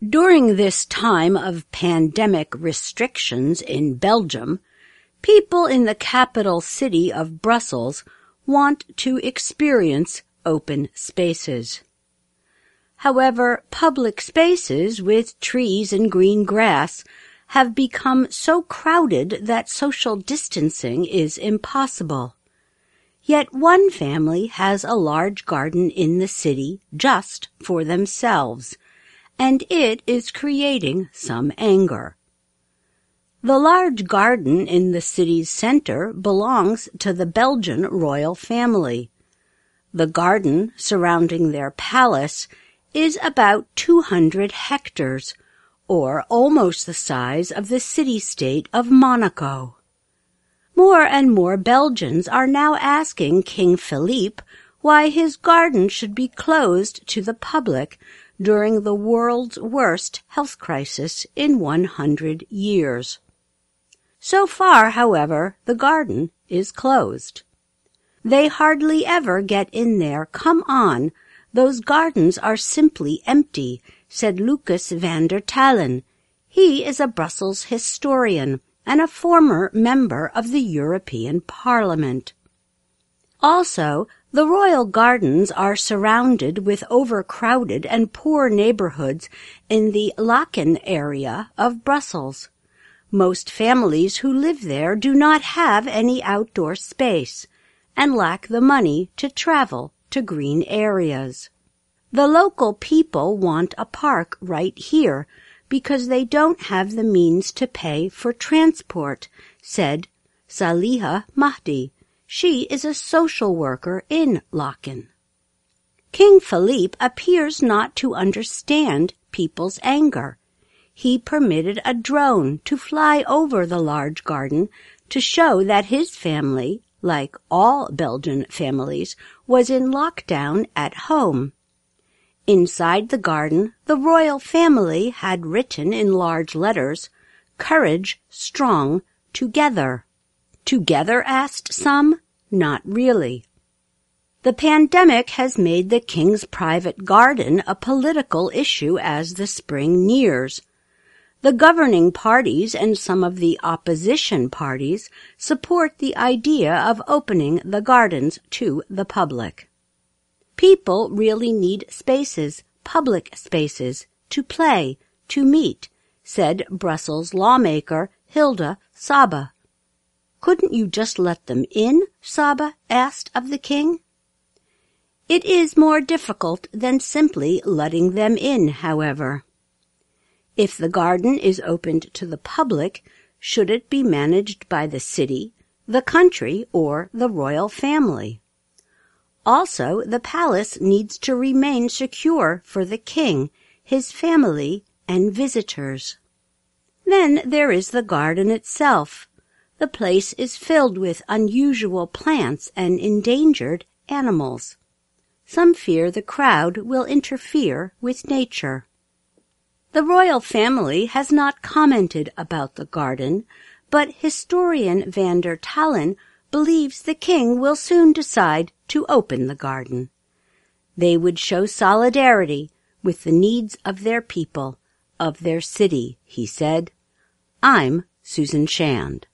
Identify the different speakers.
Speaker 1: During this time of pandemic restrictions in Belgium, people in the capital city of Brussels want to experience open spaces. However, public spaces with trees and green grass have become so crowded that social distancing is impossible. Yet one family has a large garden in the city just for themselves, and it is creating some anger. The large garden in the city's center belongs to the Belgian royal family. The garden surrounding their palace is about 200 hectares, or almost the size of the city-state of Monaco. More and more Belgians are now asking King Philippe why his garden should be closed to the public during the world's worst health crisis in 100 years. So far, however, the garden is closed. They hardly ever get in there. Come on, those gardens are simply empty, said Lucas van der Talen. He is a Brussels historian and a former member of the European Parliament. Also, the royal gardens are surrounded with overcrowded and poor neighborhoods in the Laeken area of Brussels. Most families who live there do not have any outdoor space and lack the money to travel to green areas. The local people want a park right here because they don't have the means to pay for transport, said Saliha Mahdi. She is a social worker in Laeken. King Philippe appears not to understand people's anger. He permitted a drone to fly over the large garden to show that his family, like all Belgian families, was in lockdown at home. Inside the garden, the royal family had written in large letters, "Courage, strong, together." Together, asked some? Not really. The pandemic has made the king's private garden a political issue as the spring nears. The governing parties and some of the opposition parties support the idea of opening the gardens to the public. People really need spaces, public spaces, to play, to meet, said Brussels lawmaker Hilda Saba. Couldn't you just let them in? Saba asked of the king. It is more difficult than simply letting them in, however. If the garden is opened to the public, should it be managed by the city, the country, or the royal family? Also, the palace needs to remain secure for the king, his family, and visitors. Then there is the garden itself. The place is filled with unusual plants and endangered animals. Some fear the crowd will interfere with nature. The royal family has not commented about the garden, but historian van der Talen believes the king will soon decide to open the garden. They would show solidarity with the needs of their people, of their city, he said. I'm Susan Shand.